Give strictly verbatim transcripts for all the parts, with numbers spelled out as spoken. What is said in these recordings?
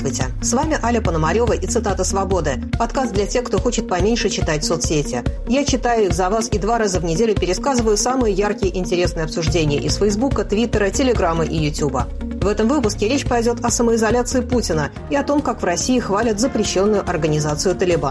Здравствуйте, с вами Аля Пономарева и «Цитата свободы», подкаст для тех, кто хочет поменьше читать соцсети. Я читаю их за вас и два раза в неделю пересказываю самые яркие и интересные обсуждения из Фейсбука, Твиттера, Телеграма и Ютуба. В этом выпуске речь пойдет о самоизоляции Путина и о том, как в России хвалят запрещенную организацию «Талибан».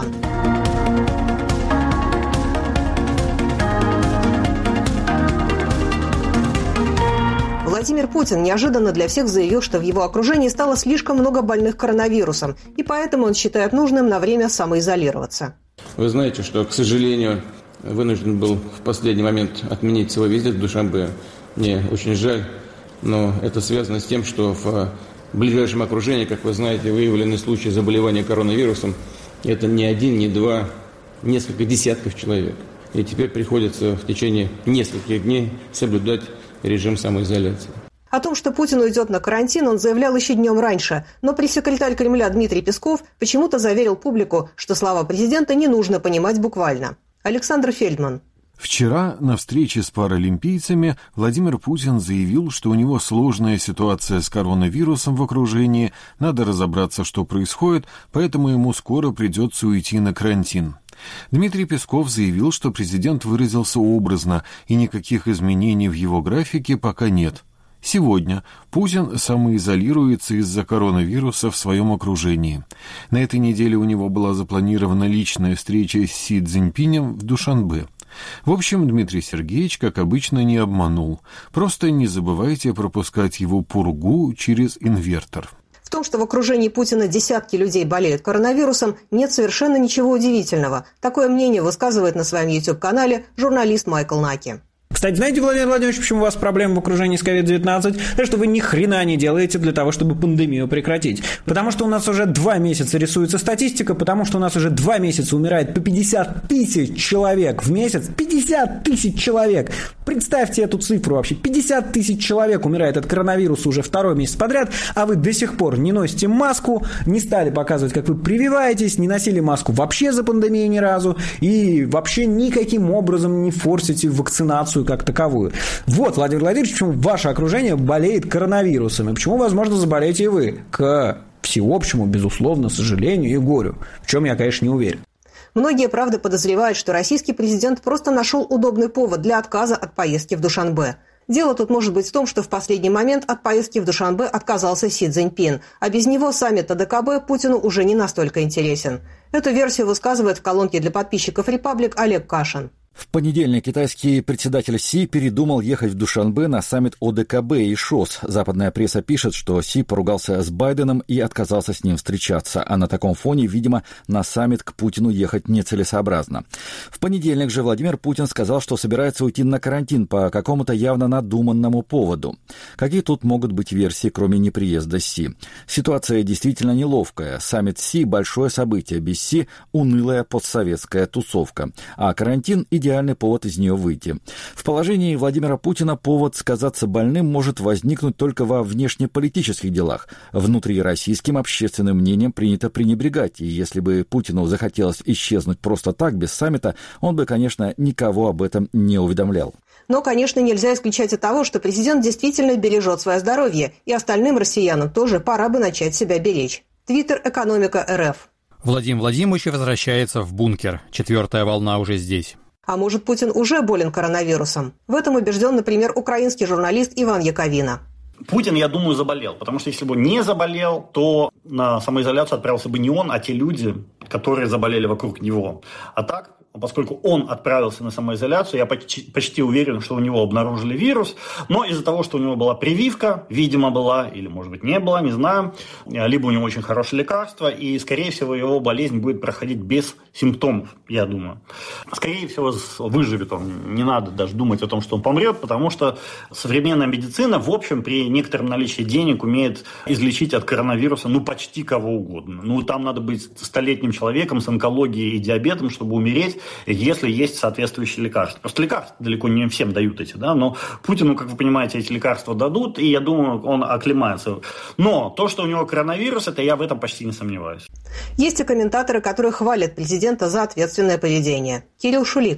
Владимир Путин неожиданно для всех заявил, что в его окружении стало слишком много больных коронавирусом, и поэтому он считает нужным на время самоизолироваться. Вы знаете, что, к сожалению, вынужден был в последний момент отменить свой визит в Душанбе. Мне очень жаль, но это связано с тем, что в ближайшем окружении, как вы знаете, выявлены случаи заболевания коронавирусом. Это не один, не два, несколько десятков человек. И теперь приходится в течение нескольких дней соблюдать режим самоизоляции. О том, что Путин уйдет на карантин, он заявлял еще днем раньше, но пресс-секретарь Кремля Дмитрий Песков почему-то заверил публику, что слова президента не нужно понимать буквально. Александр Фельдман. Вчера на встрече с паралимпийцами Владимир Путин заявил, что у него сложная ситуация с коронавирусом в окружении, надо разобраться, что происходит, поэтому ему скоро придется уйти на карантин. Дмитрий Песков заявил, что президент выразился образно, и никаких изменений в его графике пока нет. Сегодня Путин самоизолируется из-за коронавируса в своем окружении. На этой неделе у него была запланирована личная встреча с Си Цзиньпинем в Душанбе. В общем, Дмитрий Сергеевич, как обычно, не обманул. Просто не забывайте пропускать его пургу через инвертор. В том, что в окружении Путина десятки людей болеют коронавирусом, нет совершенно ничего удивительного. Такое мнение высказывает на своем YouTube-канале журналист Майкл Наки. Кстати, знаете, Владимир Владимирович, почему у вас проблемы в окружении с ковид девятнадцать? То, что вы ни хрена не делаете для того, чтобы пандемию прекратить. Потому что у нас уже два месяца рисуется статистика, потому что у нас уже два месяца умирает по пятьдесят тысяч человек в месяц. пятьдесят тысяч человек! Представьте эту цифру вообще. пятьдесят тысяч человек умирает от коронавируса уже второй месяц подряд, а вы до сих пор не носите маску, не стали показывать, как вы прививаетесь, не носили маску вообще за пандемию ни разу и вообще никаким образом не форсите вакцинацию как таковую. Вот, Владимир Владимирович, почему ваше окружение болеет коронавирусом, и почему, возможно, заболеете и вы, к всеобщему, безусловно, сожалению и горю, в чем я, конечно, не уверен. Многие, правда, подозревают, что российский президент просто нашел удобный повод для отказа от поездки в Душанбе. Дело тут может быть в том, что в последний момент от поездки в Душанбе отказался Си Цзиньпин, а без него саммит АДКБ Путину уже не настолько интересен. Эту версию высказывает в колонке для подписчиков «Репаблик» Олег Кашин. В понедельник китайский председатель Си передумал ехать в Душанбе на саммит ОДКБ и ШОС. Западная пресса пишет, что Си поругался с Байденом и отказался с ним встречаться, а на таком фоне, видимо, на саммит к Путину ехать нецелесообразно. В понедельник же Владимир Путин сказал, что собирается уйти на карантин по какому-то явно надуманному поводу. Какие тут могут быть версии, кроме неприезда Си? Ситуация действительно неловкая. Саммит Си – большое событие, без Си – унылая постсоветская тусовка, а карантин – идеальный повод из нее выйти. В положении Владимира Путина повод сказаться больным может возникнуть только во внешнеполитических делах. Внутрироссийским общественным мнением принято пренебрегать, и если бы Путину захотелось исчезнуть просто так, без саммита, он бы, конечно, никого об этом не уведомлял. Но, конечно, нельзя исключать и того, что президент действительно бережет свое здоровье, и остальным россиянам тоже пора бы начать себя беречь. Твиттер «Экономика РФ». Владимир Владимирович возвращается в бункер. Четвертая волна уже здесь. А может, Путин уже болен коронавирусом? В этом убежден, например, украинский журналист Иван Яковина. Путин, я думаю, заболел. Потому что если бы он не заболел, то на самоизоляцию отправился бы не он, а те люди, которые заболели вокруг него. А так, поскольку он отправился на самоизоляцию, я почти, почти уверен, что у него обнаружили вирус. Но из-за того, что у него была прививка, видимо, была, или, может быть, не была, не знаю, либо у него очень хорошее лекарство, и, скорее всего, его болезнь будет проходить без симптомов, я думаю. Скорее всего, выживет он. Не надо даже думать о том, что он помрет, потому что современная медицина, в общем, при некотором наличии денег умеет излечить от коронавируса, ну, почти кого угодно. Ну, там надо быть столетним человеком с онкологией и диабетом, чтобы умереть, если есть соответствующие лекарства. Просто лекарства далеко не всем дают эти, да, но Путину, как вы понимаете, эти лекарства дадут, и я думаю, он оклемается. Но то, что у него коронавирус, это я в этом почти не сомневаюсь. Есть и комментаторы, которые хвалят президента за ответственное поведение. Кирилл Шулика.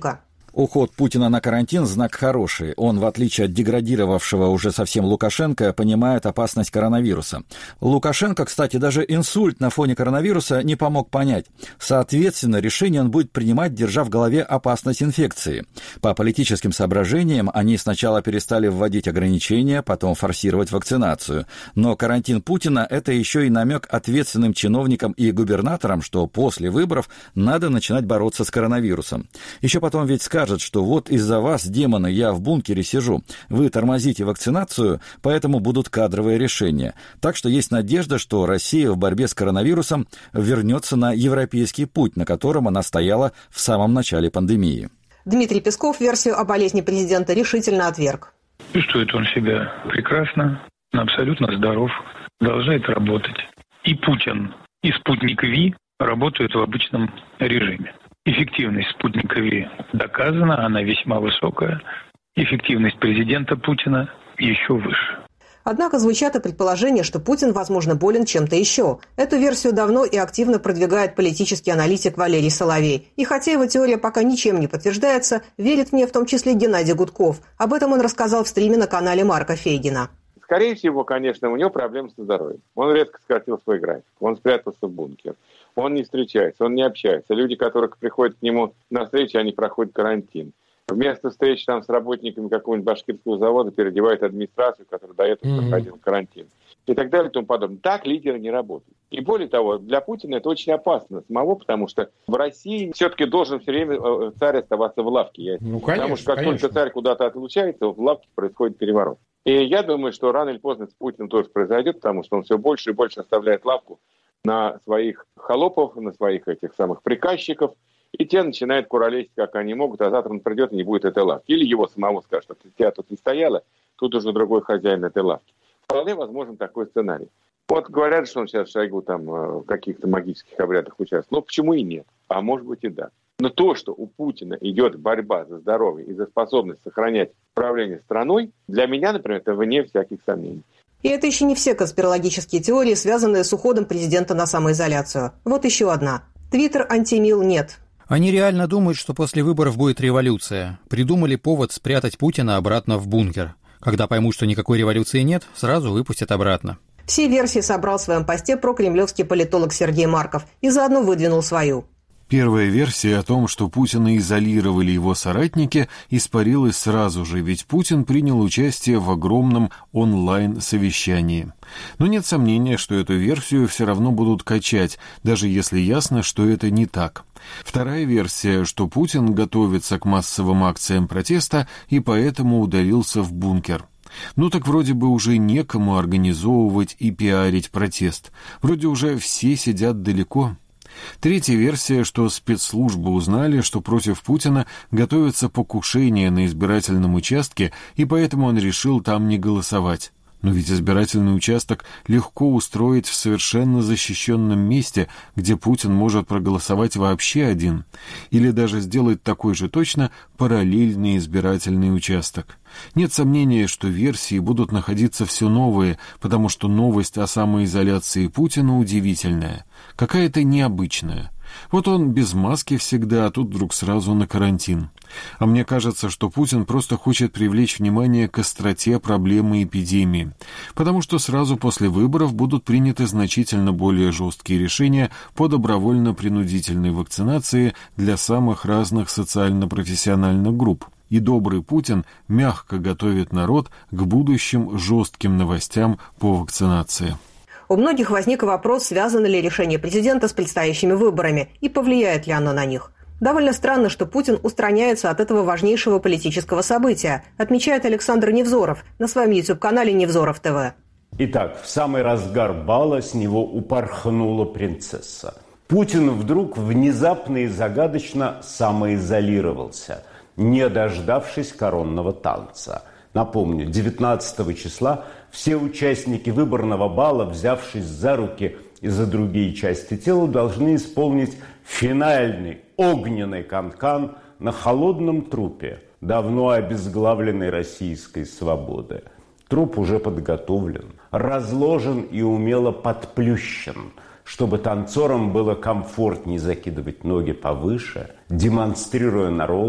Уход Путина на карантин – знак хороший. Он, в отличие от деградировавшего уже совсем Лукашенко, понимает опасность коронавируса. Лукашенко, кстати, даже инсульт на фоне коронавируса не помог понять. Соответственно, решение он будет принимать, держа в голове опасность инфекции. По политическим соображениям они сначала перестали вводить ограничения, потом форсировать вакцинацию. Но карантин Путина – это еще и намек ответственным чиновникам и губернаторам, что после выборов надо начинать бороться с коронавирусом. Еще потом ведь скажут, Скажет, что вот из-за вас, демоны, я в бункере сижу. Вы тормозите вакцинацию, поэтому будут кадровые решения. Так что есть надежда, что Россия в борьбе с коронавирусом вернется на европейский путь, на котором она стояла в самом начале пандемии. Дмитрий Песков версию о болезни президента решительно отверг. Чувствует он себя прекрасно, абсолютно здоров, продолжает работать. И Путин, и спутник Ви работают в обычном режиме. Эффективность спутника Ви доказана, она весьма высокая. Эффективность президента Путина еще выше. Однако звучат и предположения, что Путин, возможно, болен чем-то еще. Эту версию давно и активно продвигает политический аналитик Валерий Соловей. И хотя его теория пока ничем не подтверждается, верит в нее в том числе Геннадий Гудков. Об этом он рассказал в стриме на канале Марка Фейгина. Скорее всего, конечно, у него проблемы со здоровьем. Он резко сократил свой график, он спрятался в бункер. Он не встречается, он не общается. Люди, которые приходят к нему на встречу, они проходят карантин. Вместо встречи там с работниками какого-нибудь башкирского завода переодевают администрацию, которая до этого mm-hmm. проходила карантин. И так далее и тому подобное. Так лидеры не работают. И более того, для Путина это очень опасно самого, потому что в России все-таки должен все время царь оставаться в лавке. Ну, конечно, потому что как конечно. только царь куда-то отлучается, в лавке происходит переворот. И я думаю, что рано или поздно с Путиным тоже произойдет, потому что он все больше и больше оставляет лавку на своих холопов, на своих этих самых приказчиков, и те начинают куролесить, как они могут, а завтра он придет и не будет этой лавки. Или его самого скажут, что тебя тут не стояло, тут уже другой хозяин этой лавки. Вполне возможен такой сценарий. Вот говорят, что он сейчас в Шойгу там в каких-то магических обрядах участвует. Ну, почему и нет? А может быть и да. Но то, что у Путина идет борьба за здоровье и за способность сохранять управление страной, для меня, например, это вне всяких сомнений. И это еще не все конспирологические теории, связанные с уходом президента на самоизоляцию. Вот еще одна. Твиттер антимил нет. Они реально думают, что после выборов будет революция. Придумали повод спрятать Путина обратно в бункер. Когда поймут, что никакой революции нет, сразу выпустят обратно. Все версии собрал в своем посте прокремлевский политолог Сергей Марков и заодно выдвинул свою. Первая версия о том, что Путина изолировали его соратники, испарилась сразу же, ведь Путин принял участие в огромном онлайн-совещании. Но нет сомнения, что эту версию все равно будут качать, даже если ясно, что это не так. Вторая версия, что Путин готовится к массовым акциям протеста и поэтому удалился в бункер. Ну так вроде бы уже некому организовывать и пиарить протест. Вроде уже все сидят далеко. Третья версия, что спецслужбы узнали, что против Путина готовится покушение на избирательном участке, и поэтому он решил там не голосовать. Но ведь избирательный участок легко устроить в совершенно защищенном месте, где Путин может проголосовать вообще один, или даже сделать такой же точно параллельный избирательный участок. Нет сомнения, что версии будут находиться все новые, потому что новость о самоизоляции Путина удивительная, какая-то необычная. Вот он без маски всегда, а тут вдруг сразу на карантин. А мне кажется, что Путин просто хочет привлечь внимание к остроте проблемы эпидемии, потому что сразу после выборов будут приняты значительно более жесткие решения по добровольно-принудительной вакцинации для самых разных социально-профессиональных групп. И добрый Путин мягко готовит народ к будущим жестким новостям по вакцинации. У многих возник вопрос, связано ли решение президента с предстоящими выборами и повлияет ли оно на них. Довольно странно, что Путин устраняется от этого важнейшего политического события, отмечает Александр Невзоров на своем YouTube-канале Невзоров ТВ. Итак, в самый разгар бала с него упорхнула принцесса. Путин вдруг внезапно и загадочно самоизолировался, не дождавшись коронного танца. Напомню, девятнадцатого числа все участники выборного бала, взявшись за руки и за другие части тела, должны исполнить финальный огненный канкан на холодном трупе давно обезглавленной российской свободы. Труп уже подготовлен, разложен и умело подплющен, чтобы танцорам было комфортнее закидывать ноги повыше, демонстрируя народу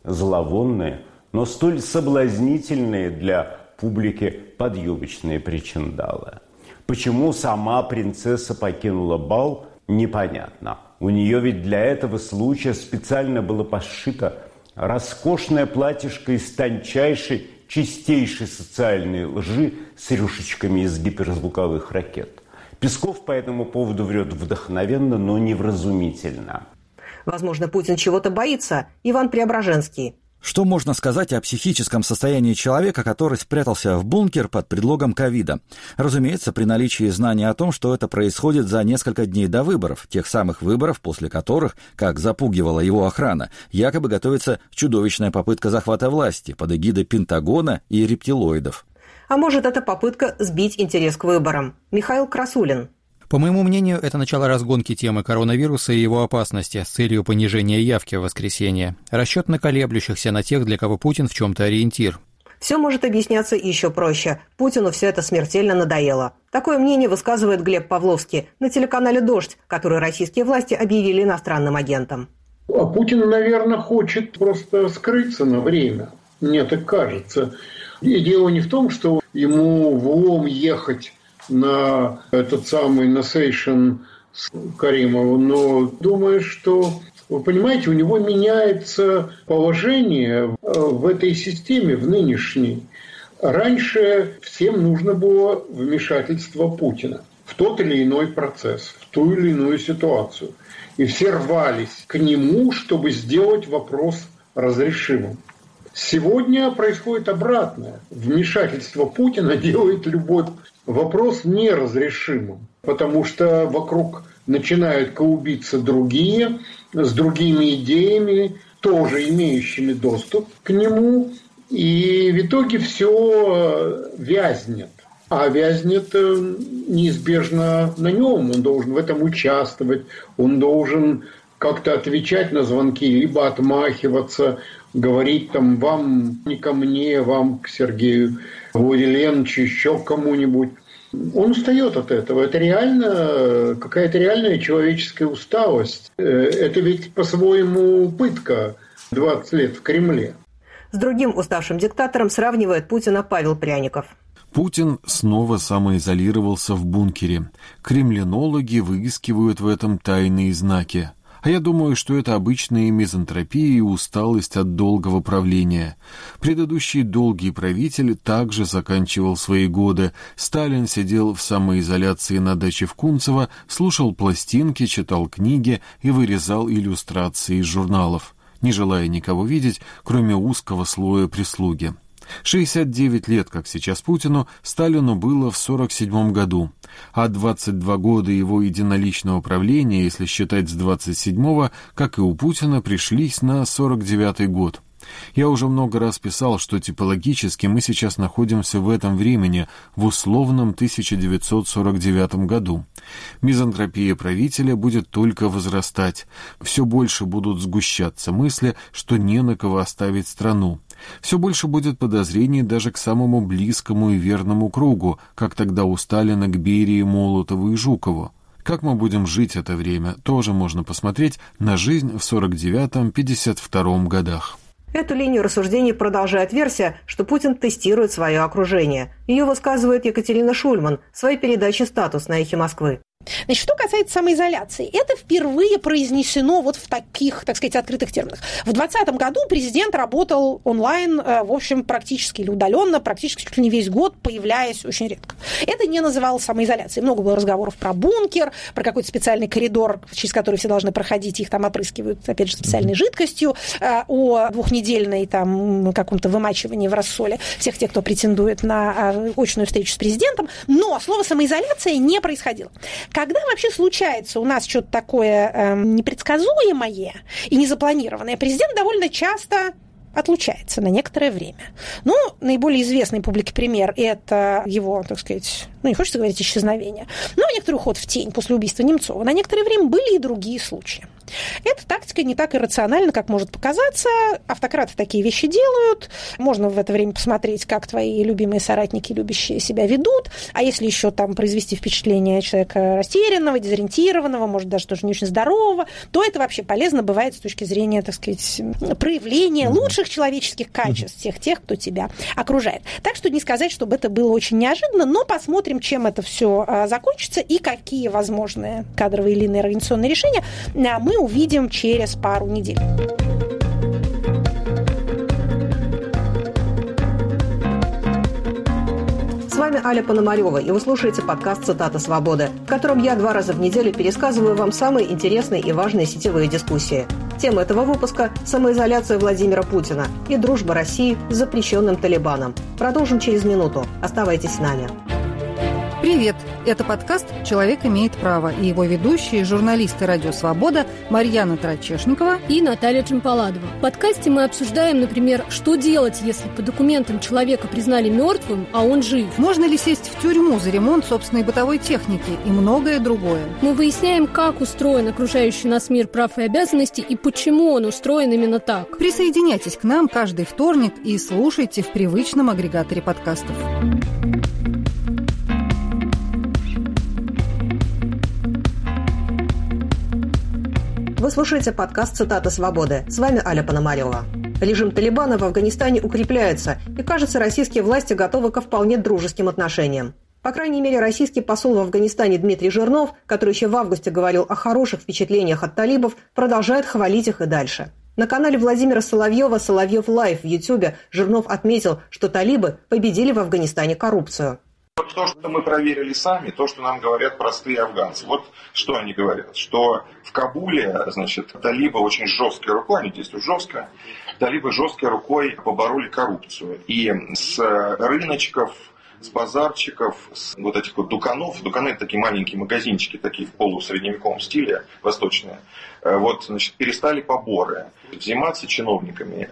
зловонные, но столь соблазнительные для публики подъюбочные причиндалы. Почему сама принцесса покинула бал, непонятно. У нее ведь для этого случая специально было пошито роскошное платьишко из тончайшей, чистейшей социальной лжи с рюшечками из гиперзвуковых ракет. Песков по этому поводу врет вдохновенно, но невразумительно. Возможно, Путин чего-то боится. Иван Преображенский. Что можно сказать о психическом состоянии человека, который спрятался в бункер под предлогом ковида? Разумеется, при наличии знания о том, что это происходит за несколько дней до выборов, тех самых выборов, после которых, как запугивала его охрана, якобы готовится чудовищная попытка захвата власти под эгидой Пентагона и рептилоидов. А может, это попытка сбить интерес к выборам? Михаил Красулин. По моему мнению, это начало разгонки темы коронавируса и его опасности с целью понижения явки в воскресенье. Расчет на колеблющихся, на тех, для кого Путин в чем-то ориентир. Все может объясняться еще проще. Путину все это смертельно надоело. Такое мнение высказывает Глеб Павловский на телеканале «Дождь», который российские власти объявили иностранным агентом. А Путин, наверное, хочет просто скрыться на время. Мне так кажется. И дело не в том, что ему в ООМ ехать на этот самый Носейшн с Каримовым, но думаю, что, вы понимаете, у него меняется положение в этой системе, в нынешней. Раньше всем нужно было вмешательство Путина в тот или иной процесс, в ту или иную ситуацию. И все рвались к нему, чтобы сделать вопрос разрешимым. Сегодня происходит обратное. Вмешательство Путина делает любой вопрос неразрешимым, потому что вокруг начинают клубиться другие, с другими идеями, тоже имеющими доступ к нему, и в итоге все вязнет. А вязнет неизбежно на нем, он должен в этом участвовать, он должен как-то отвечать на звонки, либо отмахиваться, говорить там вам не ко мне, вам к Сергею Владимировичу, еще к кому-нибудь. Он устает от этого. Это реально какая-то реальная человеческая усталость. Это ведь по-своему пытка двадцать лет в Кремле. С другим уставшим диктатором сравнивает Путина Павел Пряников. Путин снова самоизолировался в бункере. Кремлинологи выискивают в этом тайные знаки. А я думаю, что это обычная мизантропия и усталость от долгого правления. Предыдущий долгий правитель также заканчивал свои годы. Сталин сидел в самоизоляции на даче в Кунцево, слушал пластинки, читал книги и вырезал иллюстрации из журналов, не желая никого видеть, кроме узкого слоя прислуги. шестьдесят девять лет, как сейчас Путину, Сталину было в сорок седьмом году, а двадцать два года его единоличного правления, если считать с двадцать седьмого, как и у Путина, пришлись на сорок девятый год. Я уже много раз писал, что типологически мы сейчас находимся в этом времени, в условном тысяча девятьсот сорок девятом году. Мизантропия правителя будет только возрастать. Все больше будут сгущаться мысли, что не на кого оставить страну. Все больше будет подозрений даже к самому близкому и верному кругу, как тогда у Сталина к Берии, Молотову и Жукову. Как мы будем жить это время, тоже можно посмотреть на жизнь в сорок девятом — пятьдесят втором годах. Эту линию рассуждений продолжает версия, что Путин тестирует свое окружение. Ее высказывает Екатерина Шульман в своей передаче «Статус» на «Эхе Москвы». Значит, что касается самоизоляции, это впервые произнесено вот в таких, так сказать, открытых терминах. В двадцатом году президент работал онлайн, в общем, практически или удаленно, практически чуть ли не весь год, появляясь очень редко. Это не называлось самоизоляцией. Много было разговоров про бункер, про какой-то специальный коридор, через который все должны проходить, их там опрыскивают, опять же, специальной жидкостью, о двухнедельной там каком-то вымачивании в рассоле всех тех, кто претендует на очную встречу с президентом. Но слово «самоизоляция» не происходило. Когда вообще случается у нас что-то такое э, непредсказуемое и незапланированное, президент довольно часто отлучается на некоторое время. Ну, наиболее известный публике пример – это его, так сказать, ну, не хочется говорить исчезновение, но некоторый уход в тень после убийства Немцова. На некоторое время были и другие случаи. Эта тактика не так иррациональна, как может показаться. Автократы такие вещи делают. Можно в это время посмотреть, как твои любимые соратники, любящие себя, ведут. А если еще там произвести впечатление человека растерянного, дезориентированного, может, даже тоже не очень здорового, то это вообще полезно бывает с точки зрения, так сказать, проявления лучших человеческих качеств всех тех, кто тебя окружает. Так что не сказать, чтобы это было очень неожиданно, но посмотрим, чем это все закончится и какие возможные кадровые или иные организационные решения мы увидим через пару недель. С вами Аля Пономарева, и вы слушаете подкаст «Цитата свободы», в котором я два раза в неделю пересказываю вам самые интересные и важные сетевые дискуссии. Тема этого выпуска – самоизоляция Владимира Путина и дружба России с запрещенным Талибаном. Продолжим через минуту. Оставайтесь с нами. Привет! Это подкаст «Человек имеет право» и его ведущие, журналисты «Радио Свобода» Марьяна Трачешникова и Наталья Джампаладова. В подкасте мы обсуждаем, например, что делать, если по документам человека признали мертвым, а он жив. Можно ли сесть в тюрьму за ремонт собственной бытовой техники и многое другое. Мы выясняем, как устроен окружающий нас мир прав и обязанностей и почему он устроен именно так. Присоединяйтесь к нам каждый вторник и слушайте в привычном агрегаторе подкастов. Вы слушаете подкаст «Цитата свободы». С вами Аля Пономарева. Режим Талибана в Афганистане укрепляется, и, кажется, российские власти готовы ко вполне дружеским отношениям. По крайней мере, российский посол в Афганистане Дмитрий Жирнов, который еще в августе говорил о хороших впечатлениях от талибов, продолжает хвалить их и дальше. На канале Владимира Соловьева «Соловьев Лайв» в Ютьюбе Жирнов отметил, что талибы победили в Афганистане коррупцию. Вот то, что мы проверили сами, то, что нам говорят простые афганцы. Вот что они говорят, что в Кабуле, значит, талибы очень жесткой рукой, они действуют жестко, талибы жесткой рукой побороли коррупцию. И с рыночков, с базарчиков, с вот этих вот дуканов, дуканы — это такие маленькие магазинчики, такие в полусредневековом стиле, восточные, вот, значит, перестали поборы. Взиматься чиновниками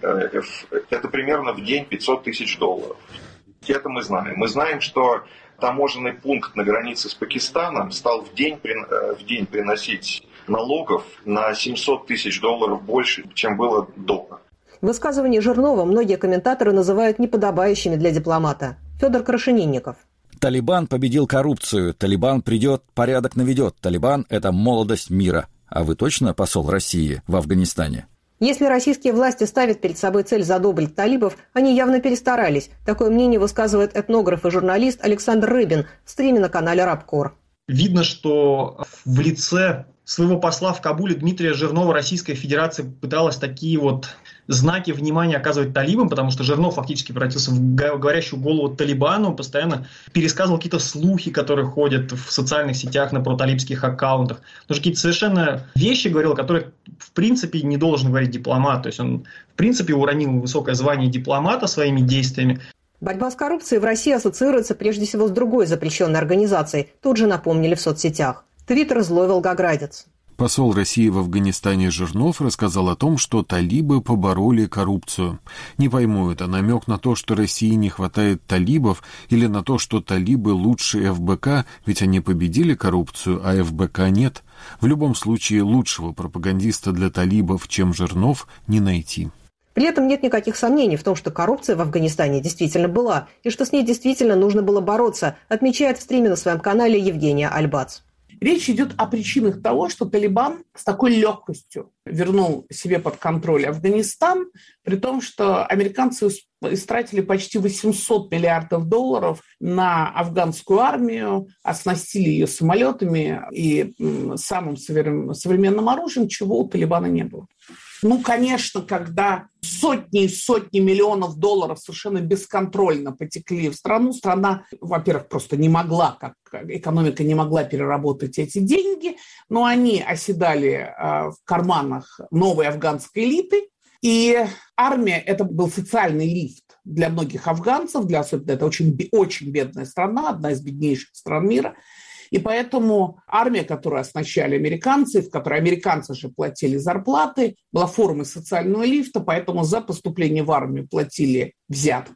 — это примерно в день пятьсот тысяч долларов. Это мы знаем. Мы знаем, что таможенный пункт на границе с Пакистаном стал в день, в день приносить налогов на семьсот тысяч долларов больше, чем было до. Высказывания Жирнова многие комментаторы называют неподобающими для дипломата. Федор Крашенинников. Талибан победил коррупцию. Талибан придет, порядок наведет. Талибан – это молодость мира. А вы точно посол России в Афганистане? Если российские власти ставят перед собой цель задобрить талибов, они явно перестарались. Такое мнение высказывает этнограф и журналист Александр Рыбин в стриме на канале Рабкор. Видно, что в лице своего посла в Кабуле Дмитрия Жирнова Российская Федерация пыталась такие вот знаки внимания оказывать талибам, потому что Жирнов фактически превратился в говорящую голову Талибану, он постоянно пересказывал какие-то слухи, которые ходят в социальных сетях на проталибских аккаунтах. Тоже какие-то совершенно вещи говорил, которые в принципе не должен говорить дипломат. То есть он в принципе уронил высокое звание дипломата своими действиями. Борьба с коррупцией в России ассоциируется прежде всего с другой запрещенной организацией, тут же напомнили в соцсетях. Твиттер «Злой волгоградец». Посол России в Афганистане Жирнов рассказал о том, что талибы побороли коррупцию. Не пойму, это намек на то, что России не хватает талибов, или на то, что талибы лучше эф бэ ка, ведь они победили коррупцию, а эф бэ ка нет. В любом случае, лучшего пропагандиста для талибов, чем Жирнов, не найти. При этом нет никаких сомнений в том, что коррупция в Афганистане действительно была, и что с ней действительно нужно было бороться, отмечает в стриме на своем канале Евгения Альбац. Речь идет о причинах того, что Талибан с такой легкостью вернул себе под контроль Афганистан, при том, что американцы истратили почти восемьсот миллиардов долларов на афганскую армию, оснастили ее самолетами и самым современным оружием, чего у Талибана не было. Ну, конечно, когда сотни и сотни миллионов долларов совершенно бесконтрольно потекли в страну, страна, во-первых, просто не могла, как экономика не могла переработать эти деньги, но они оседали в карманах новой афганской элиты, и армия – это был социальный лифт для многих афганцев, для особенно это очень, очень бедная страна, одна из беднейших стран мира. И поэтому армия, которую оснащали американцы, в которой американцы же платили зарплаты, была формой социального лифта, поэтому за поступление в армию платили взятки,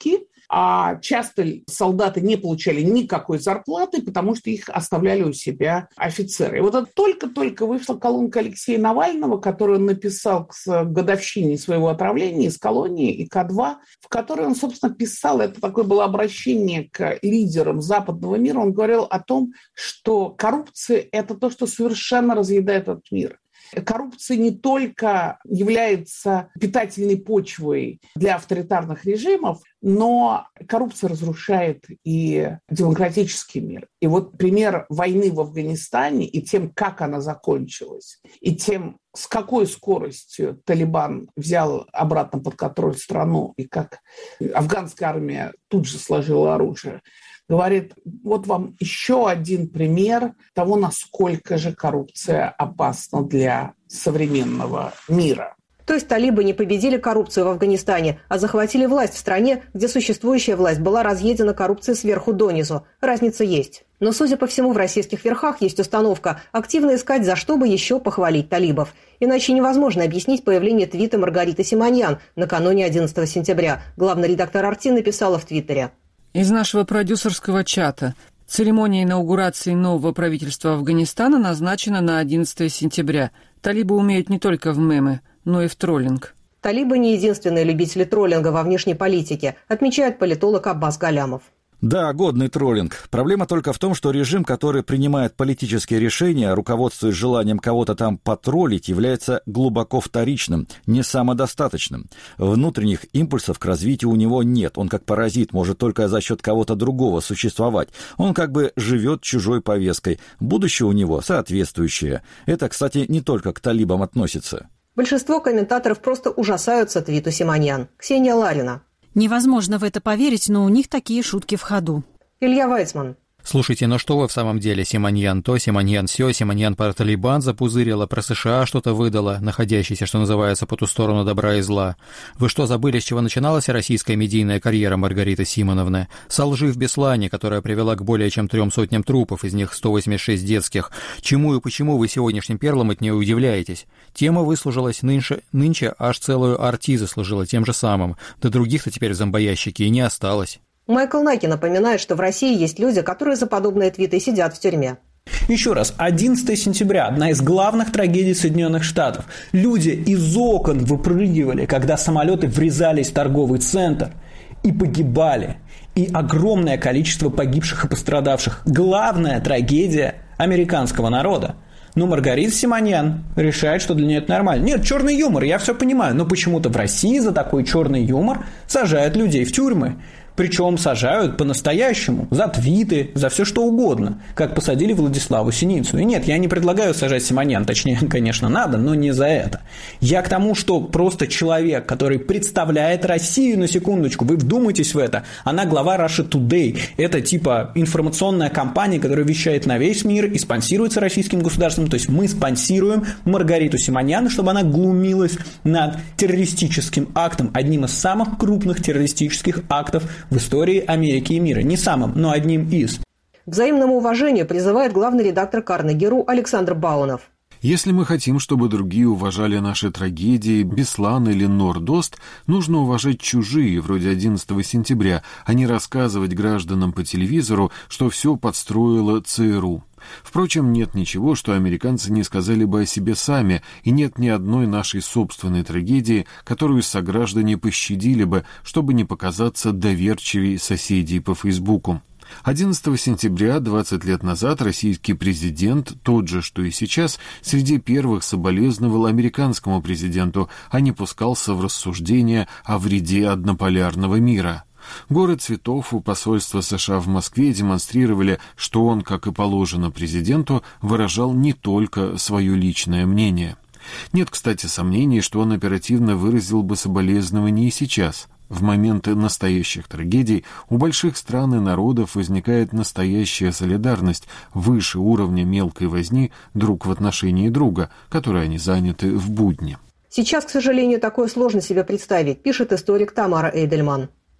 а часто солдаты не получали никакой зарплаты, потому что их оставляли у себя офицеры. И вот это только-только вышла колонка Алексея Навального, которую он написал к годовщине своего отравления из колонии И К два, в которой он, собственно, писал, это такое было обращение к лидерам западного мира, он говорил о том, что коррупция – это то, что совершенно разъедает этот мир. Коррупция не только является питательной почвой для авторитарных режимов, но коррупция разрушает и демократический мир. И вот пример войны в Афганистане и тем, как она закончилась, и тем, с какой скоростью Талибан взял обратно под контроль страну, и как афганская армия тут же сложила оружие, говорит, вот вам еще один пример того, насколько же коррупция опасна для современного мира. То есть талибы не победили коррупцию в Афганистане, а захватили власть в стране, где существующая власть была разъедена коррупцией сверху донизу. Разница есть. Но, судя по всему, в российских верхах есть установка активно искать, за что бы еще похвалить талибов. Иначе невозможно объяснить появление твита Маргариты Симоньян накануне одиннадцатого сентября. Главный редактор «Арти» написала в Твиттере. Из нашего продюсерского чата. Церемония инаугурации нового правительства Афганистана назначена на одиннадцатого сентября. Талибы умеют не только в мемы, но и в троллинг. Талибы не единственные любители троллинга во внешней политике, отмечает политолог Аббас Галямов. Да, годный троллинг. Проблема только в том, что режим, который принимает политические решения, руководствуясь желанием кого-то там потроллить, является глубоко вторичным, не самодостаточным. Внутренних импульсов к развитию у него нет. Он как паразит может только за счет кого-то другого существовать. Он как бы живет чужой повесткой. Будущее у него соответствующее. Это, кстати, не только к талибам относится. Большинство комментаторов просто ужасаются твиту Симоньян. Ксения Ларина. Невозможно в это поверить, но у них такие шутки в ходу. Илья Вайцман. Слушайте, ну что вы в самом деле? Симоньян то, Симоньян сё, Симоньян про Талибан запузырила, про США что-то выдала, находящийся, что называется, по ту сторону добра и зла. Вы что, забыли, с чего начиналась российская медийная карьера Маргариты Симоновны? Со лжи в Беслане, которая привела к более чем трем сотням трупов, из них сто восемьдесят шесть детских. Чему и почему вы сегодняшним перлом от нее удивляетесь? Тема выслужилась нынче, нынче аж целую Арти заслужила тем же самым. Да других-то теперь в зомбоящике и не осталось. Майкл Наки напоминает, что в России есть люди, которые за подобные твиты сидят в тюрьме. Еще раз, одиннадцатого сентября – одна из главных трагедий Соединенных Штатов. Люди из окон выпрыгивали, когда самолеты врезались в торговый центр и погибали. И огромное количество погибших и пострадавших. Главная трагедия американского народа. Но Маргарита Симоньян решает, что для нее это нормально. Нет, черный юмор, я все понимаю, но почему-то в России за такой черный юмор сажают людей в тюрьмы. Причем сажают по-настоящему, за твиты, за все что угодно, как посадили Владиславу Синицу. И нет, я не предлагаю сажать Симоньян, точнее, конечно, надо, но не за это. Я к тому, что просто человек, который представляет Россию, на секундочку, вы вдумайтесь в это, она глава Russia Today, это типа информационная компания, которая вещает на весь мир и спонсируется российским государством, то есть мы спонсируем Маргариту Симоньян, чтобы она глумилась над террористическим актом, одним из самых крупных террористических актов в истории Америки и мира. Не самым, но одним из. К взаимному уважению призывает главный редактор Карнеги.ру Александр Баунов. Если мы хотим, чтобы другие уважали наши трагедии, Беслан или Норд-Ост, нужно уважать чужие, вроде одиннадцатого сентября, а не рассказывать гражданам по телевизору, что все подстроило ЦРУ. Впрочем, нет ничего, что американцы не сказали бы о себе сами, и нет ни одной нашей собственной трагедии, которую сограждане пощадили бы, чтобы не показаться доверчивее соседей по Фейсбуку. одиннадцатого сентября, двадцать лет назад, российский президент, тот же, что и сейчас, среди первых соболезновал американскому президенту, а не пускался в рассуждения о вреде однополярного мира. Горы цветов у посольства США в Москве демонстрировали, что он, как и положено президенту, выражал не только свое личное мнение. Нет, кстати, сомнений, что он оперативно выразил бы соболезнования и сейчас. В моменты настоящих трагедий у больших стран и народов возникает настоящая солидарность выше уровня мелкой возни друг в отношении друга, которой они заняты в будни. Сейчас, к сожалению, такое сложно себе представить, пишет историк Тамара Эйдельман.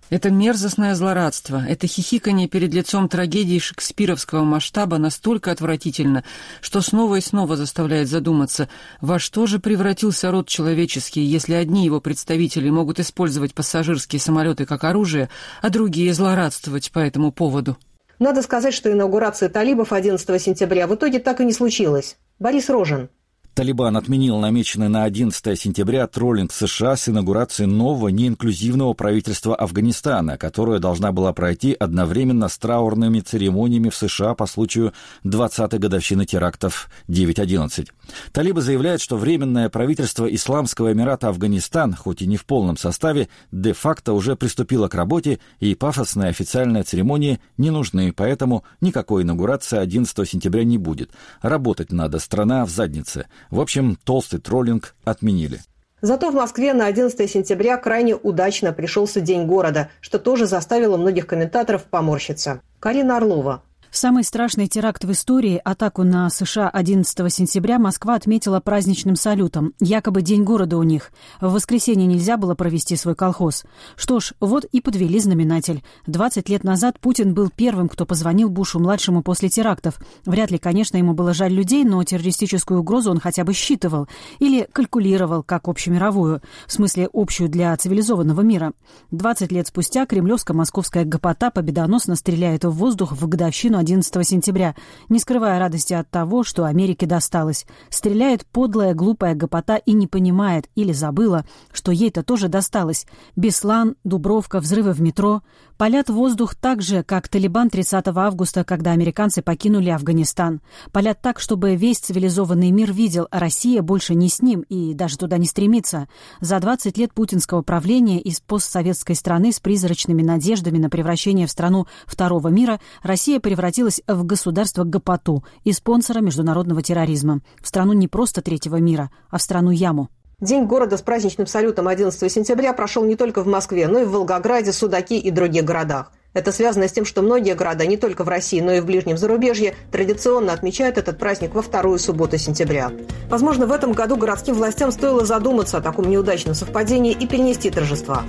Это мерзостное злорадство, это хихиканье перед лицом трагедии шекспировского масштаба настолько отвратительно, что снова и снова заставляет задуматься, во что же превратился род человеческий, если одни его представители могут использовать пассажирские самолеты как оружие, а другие злорадствовать по этому поводу. Надо сказать, что инаугурация талибов одиннадцатого сентября в итоге так и не случилась. Борис Рожин. Талибан отменил намеченный на одиннадцатое сентября троллинг США с инаугурацией нового неинклюзивного правительства Афганистана, которое должна была пройти одновременно с траурными церемониями в США по случаю двадцатой годовщины терактов девять одиннадцать. Талибы заявляют, что Временное правительство Исламского Эмирата Афганистан, хоть и не в полном составе, де-факто уже приступило к работе, и пафосные официальные церемонии не нужны, поэтому никакой инаугурации одиннадцатого сентября не будет. Работать надо, страна в заднице. В общем, толстый троллинг отменили. Зато в Москве на одиннадцатое сентября крайне удачно пришелся День города, что тоже заставило многих комментаторов поморщиться. Карина Орлова. Самый страшный теракт в истории, атаку на США одиннадцатого сентября, Москва отметила праздничным салютом. Якобы День города у них. В воскресенье нельзя было провести свой колхоз. Что ж, вот и подвели знаменатель. двадцать лет назад Путин был первым, кто позвонил Бушу-младшему после терактов. Вряд ли, конечно, ему было жаль людей, но террористическую угрозу он хотя бы считывал. Или калькулировал, как общемировую. В смысле, общую для цивилизованного мира. двадцать лет спустя кремлевско-московская гопота победоносно стреляет в воздух в годовщину одиннадцатого сентября, не скрывая радости от того, что Америке досталось. Стреляет подлая, глупая гопота и не понимает или забыла, что ей-то тоже досталось. Беслан, Дубровка, взрывы в метро. Палят в воздух так же, как Талибан тридцатого августа, когда американцы покинули Афганистан. Палят так, чтобы весь цивилизованный мир видел, а Россия больше не с ним и даже туда не стремится. За двадцать лет путинского правления из постсоветской страны с призрачными надеждами на превращение в страну второго мира Россия превратилась в государство-гопоту и спонсора международного терроризма. В страну не просто третьего мира, а в страну-яму. День города с праздничным салютом одиннадцатого сентября прошел не только в Москве, но и в Волгограде, Судаке и других городах. Это связано с тем, что многие города, не только в России, но и в ближнем зарубежье, традиционно отмечают этот праздник во вторую субботу сентября. Возможно, в этом году городским властям стоило задуматься о таком неудачном совпадении и перенести торжества.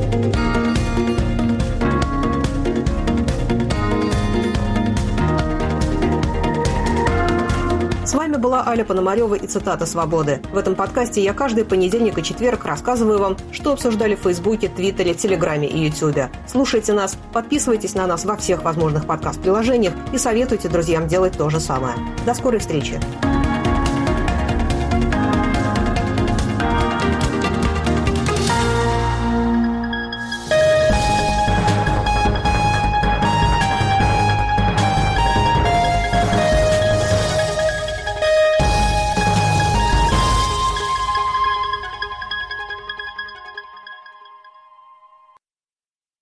С вами была Аля Пономарева и цитата «Свободы». В этом подкасте я каждый понедельник и четверг рассказываю вам, что обсуждали в Фейсбуке, Твиттере, Телеграме и Ютубе. Слушайте нас, подписывайтесь на нас во всех возможных подкаст-приложениях и советуйте друзьям делать то же самое. До скорой встречи!